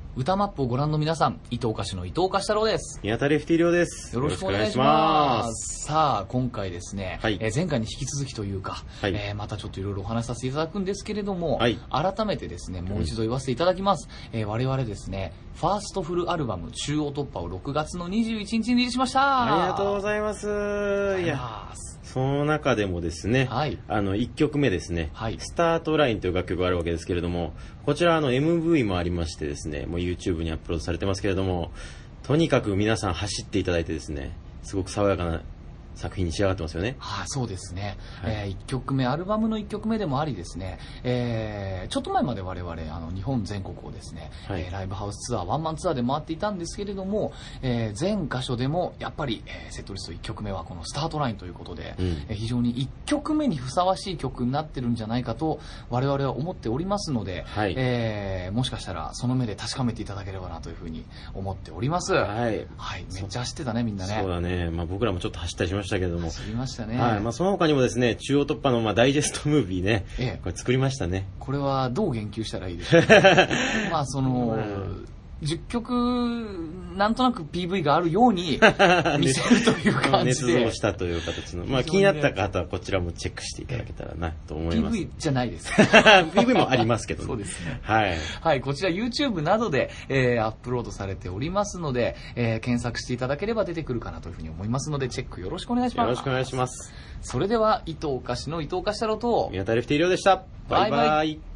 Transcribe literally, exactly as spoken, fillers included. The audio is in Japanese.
歌マップをご覧の皆さん、伊藤歌手の伊藤歌太郎です。 宮田レフティリオです。 よろしくお願いします。さあ、今回ですね、はい、えー、前回に引き続きというか、はい、えー、またちょっといろいろお話しさせていただくんですけれども、はい、改めてですね、もう一度言わせていただきます。うん、えー、我々ですね、ファーストフルアルバム、中央突破をろくがつのにじゅういちにちにリリースしました。 ありがとうございます。いや、その中でもですね、はい、あのいっきょくめですね、はい、スタートラインという楽曲があるわけですけれども、こちらあの エムブイ もありましてですね、もう YouTube にアップロードされてますけれども、とにかく皆さん走っていただいてですね、すごく爽やかな作品に仕上がってますよね。 はい、そうですね、はい、えー、いっきょくめ、アルバムのいっきょくめでもありですね、えー、ちょっと前まで我々あの日本全国をですね、はい、えー、ライブハウスツアー、ワンマンツアーで回っていたんですけれども、えー、全箇所でもやっぱり、えー、セットリストいっきょくめはこのスタートラインということで、うん、えー、非常にいっきょくめにふさわしい曲になってるんじゃないかと我々は思っておりますので、はい、えー、もしかしたらその目で確かめていただければなというふうに思っております。はい、はい、めっちゃ走ってたね、みんなね。 そうだね、まあ、僕らもちょっと走ったりしましたけれども、 走りましたね。 はい、まあ、その他にもですね、中央突破のまあダイジェストムービーね、ええ、これ作りましたね。 これはどう言及したらいいでしょうか。まあその、じゅっきょくなんとなく ピーブイ があるように見せるという感じで捏造したという形の、まあ、気になった方はこちらもチェックしていただけたらなと思います。 ピーブイ じゃないです。 ピーブイ もありますけどね。 そうですね、 はい、 はい、こちら YouTube などで、えー、アップロードされておりますので、えー、検索していただければ出てくるかなというふうに思いますので、チェックよろしくお願いします。 よろしくお願いします。 それでは伊藤歌手の伊藤歌太郎と宮田レフティリオでした。バイバイ。バイバイ。